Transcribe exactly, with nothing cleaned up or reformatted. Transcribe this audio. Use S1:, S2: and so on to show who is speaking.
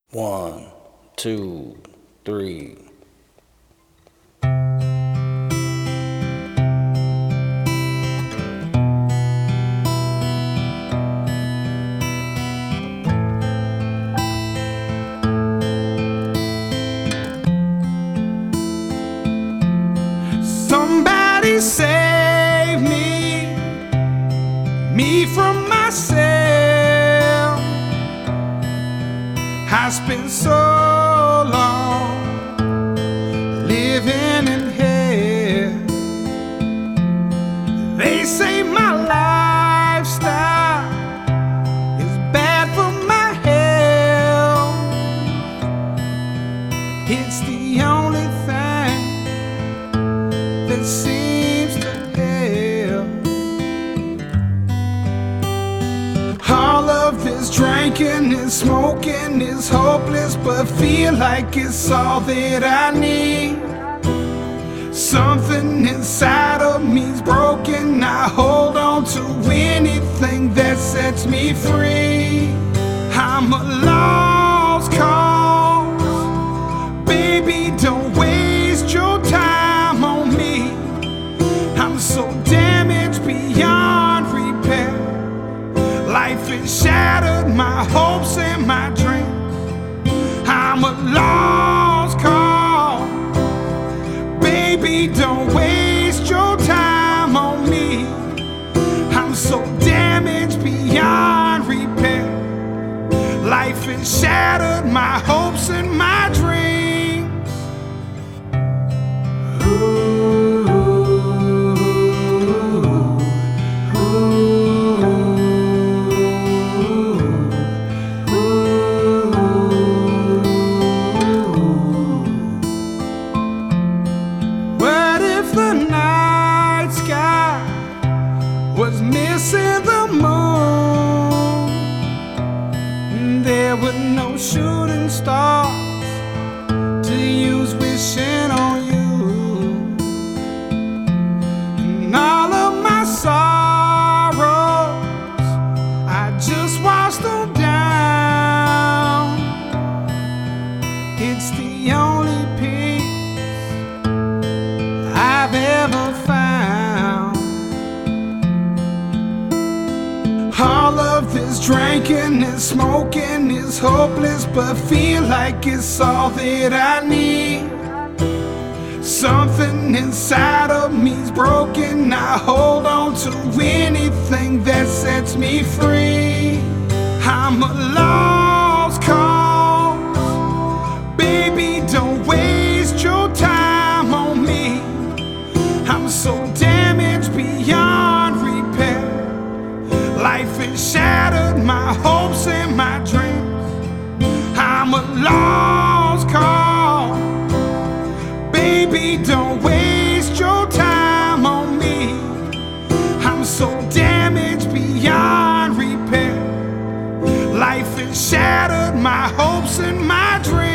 S1: One, two, three.
S2: Somebody save me, me from myself. I spent so long living in hell. They say my lifestyle is bad for my health. It's the only thing that seems to help. All of this drinking and smoking is hopeless, but feel like it's all that I need. Something inside of me's broken. I hold on to anything that sets me free. I'm a lost cause. Baby, don't waste your time on me. I'm so damaged beyond repair. Life has shattered my hopes and my dreams. I'm a lost cause. Baby, don't waste your time on me. I'm so damaged beyond repair. Life has shattered my hopes and my dreams. Ooh, ooh, What if the night sky was missing the moon? There were no shooting stars to use wishing on you. And all of my sorrows, I just washed them down. It's the only peace I've ever found. All of this drinking and smoking is hopeless, but feel like it's all that I need. Something inside of me's broken. I hold on to anything that sets me free. I'm a lost cause. Baby, don't waste your time on me. I'm so damaged beyond repair. Life has shattered my hopes and my dreams. I'm a lost cause. Baby, don't waste your time on me. I'm so damaged beyond repair. Life has shattered my hopes and my dreams.